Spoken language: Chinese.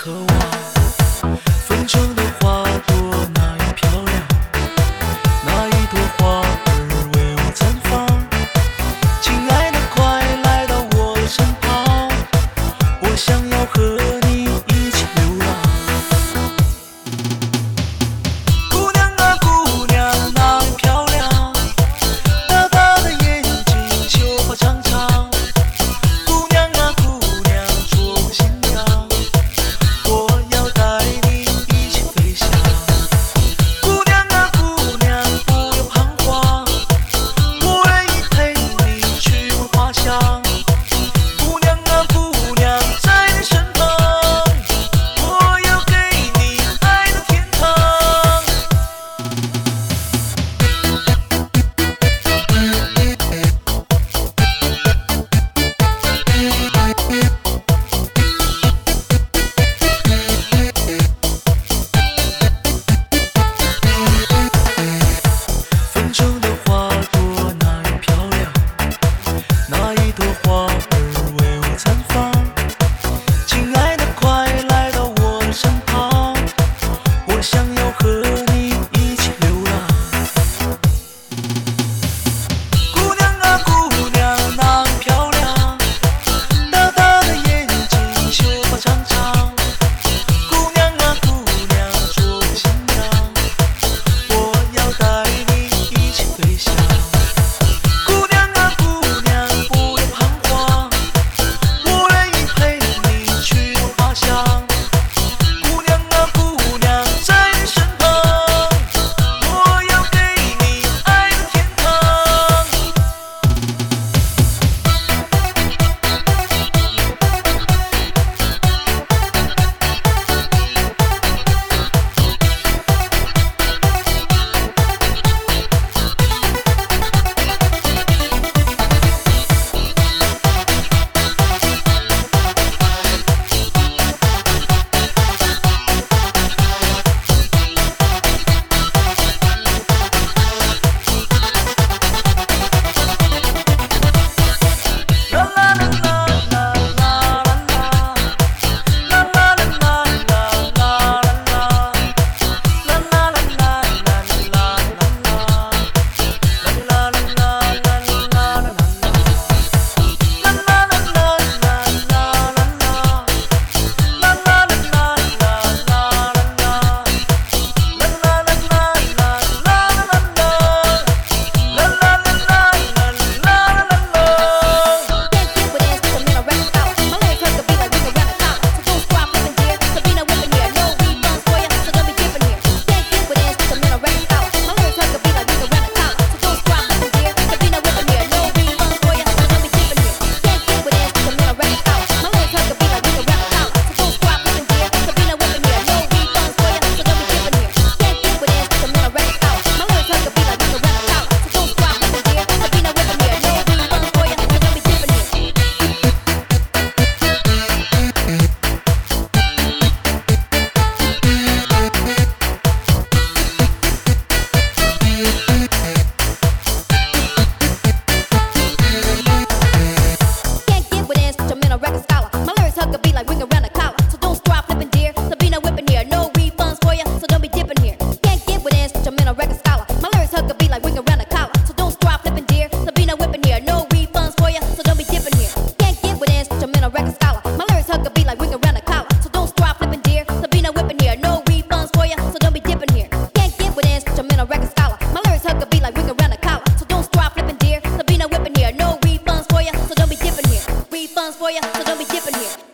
渴望。风中的花朵那样漂亮，那一朵花儿为我绽放。亲爱的，快来到我的身旁，我想要和你一起流浪。姑娘啊，姑娘那样漂亮，大大的眼睛，秀发长长。姑娘啊，姑娘做我新娘，我要带你一起飞翔。姑娘啊，姑娘不要彷徨，我愿意陪你去闻花香。姑娘啊，姑娘在你身旁，我要给你爱的天堂。风中的花朵那样漂亮，那一朵花儿为我绽放。亲爱的，快来到我的身旁，我想要和你一起流浪。姑娘啊，姑娘那样漂亮，大大的眼睛，秀发长长。姑娘啊，姑娘做我新娘，我要带你一起飞翔。姑娘啊，姑娘不要彷徨，我愿意陪你去闻花香。姑娘啊，姑娘在你身旁，我要给你爱的天堂。 For you, so don't be dipping here.